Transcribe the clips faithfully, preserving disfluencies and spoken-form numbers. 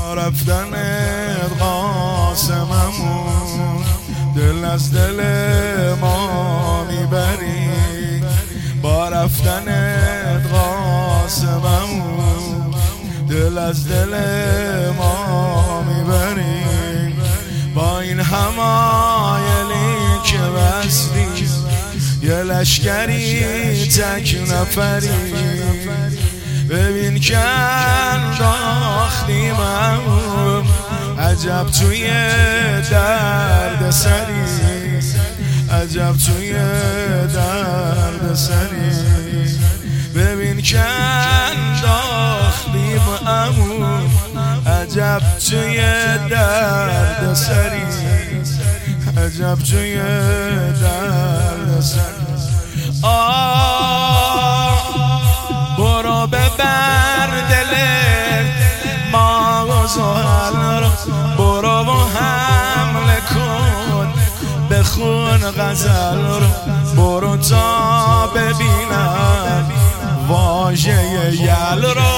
با رفتنت قاسممون دل از دل ما میبری، با رفتنت قاسممون دل از دل ما میبری. با این همایلی که بستی یه لشکری تک نفری، ببین که انداختیم عجب توی درد سری، عجب توی درد سری. ببین که انداختیم عجب توی درد سری، عجب توی درد سری. آه برو ببر دل ما و زحل رو، برو و حمله کن بخون غزل رو، برو تا ببینم واژه یل رو،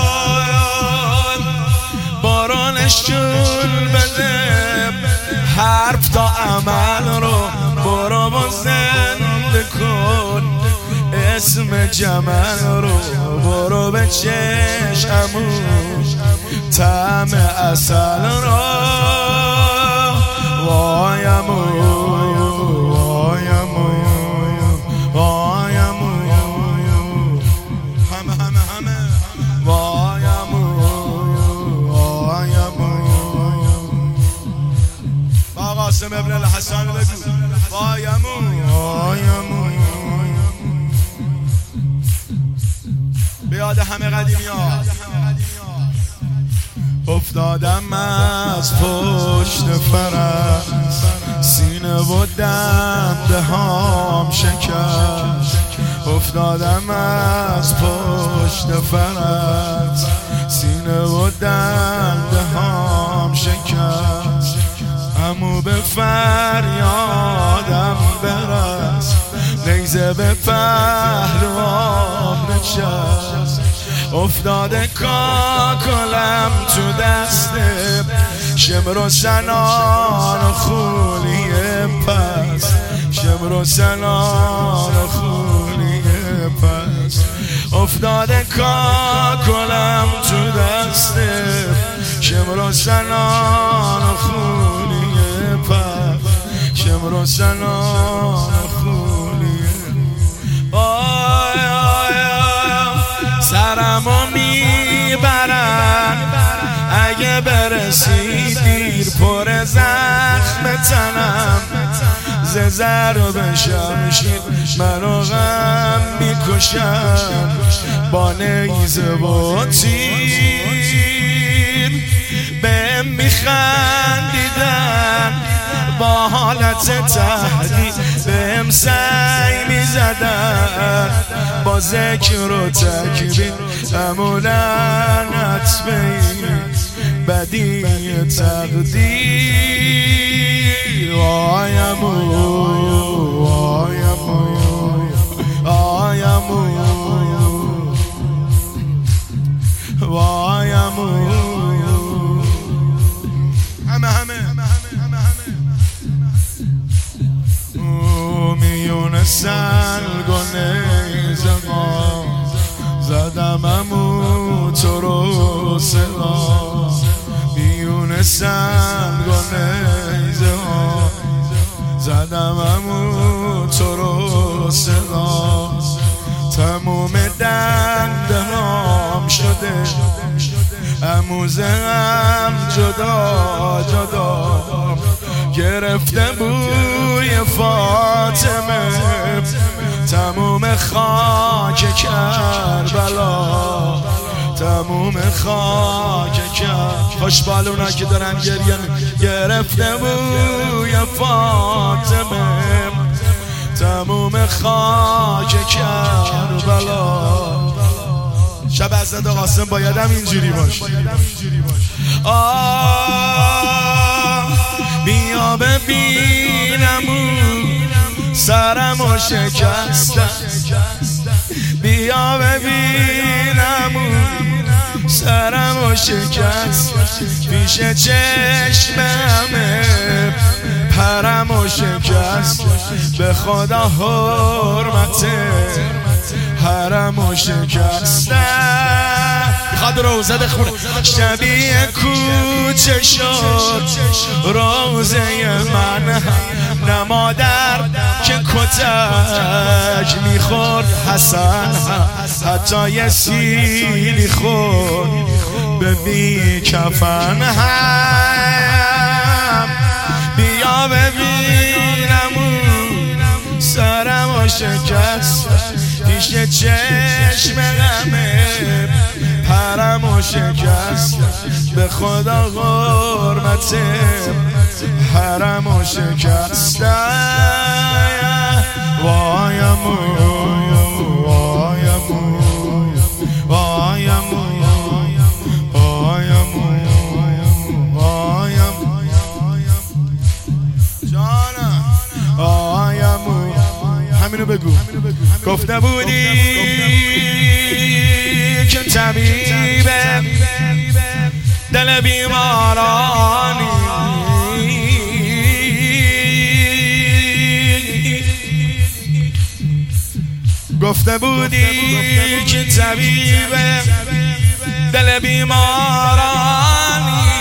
برو نشون بده حرف تا عمل رو، برو با زنده کن اسم جمل رو، برو به چشمون طعم اصل رو. وایمو وایمو وایمو همه همه همه وایمو وایمو. با قاسم ابن الحسن بگو وایمو وایمو. بیاد همه قدیمی ها. افتادم از پشت فرس، سینه و دنده هام شکست. افتادم از پشت فرس، سینه و دنده هام شکست. عمو به فریادم برس، نیزه به پهلوام نشست. افتاده کاکلم تو دسته، شمر و سنان و خولیه پس، شمر و سنان و خولیه پس. افتاده کاکلم تو دسته، شمر و سنان و خولیه پس، شمر و سنان و خولیه. آی آی آی سرمو میبرن اگه برسی دیر، پر زخم تنم ز ضرب شمشیر منو غم میکشن با نیزه و تیر. بهم میخندیدن با حالت تهدید، بهم سعی میزدن با ذکر و تکبیر. اما لعنت به این بدی تقدیر. وایمو وایمو وایمو وایمو همه همه میونه سلگ و نیزه ها زدم امو تو رو سلا. میونه سلگ و نیزه ها زدم امو تو رو سلا. تموم دنده نام شده، اموزم جدا جدا گرفته بوی فاطمه. تموم خاک کربلا، تموم خاک کربلا. خوش بالونا که دارن گریه گرفته بوی فاطمه. تموم خاک کربلا. شب حضرت قاسم بایدم اینجوری باشه. آه بیا ببینم سرمو شکستم، بیا ببینم سرم و شکست پیش چشممه، پرم و شکست به خدا حرمت حرم و شکست. میخواد روزه بخونه. شبیه کوچه شد روزه من، نه مادر که کتک میخورد حسن، حتی یه سیلی خورد به بی کفن هم. بیا ببینم اون سرم و شکست پیش چشم غمه، پرم و شکست به خدا حرمت حرم و شکست. وایمو وایمو وایمو وایمو وایمو جانم وایمو. همینو بگو. گفته بودی که طبیب دل بیمارانی، گفته بودی که طبیب دل بیمارانی،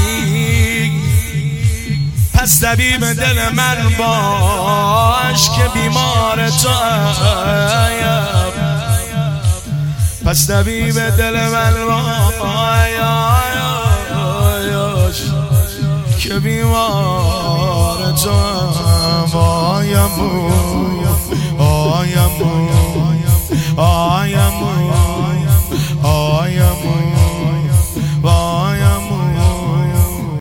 پس طبیب دل من باش که بیمار تو آیم، پس طبیب دل من باش که بیمار تو آیم. آیم آیم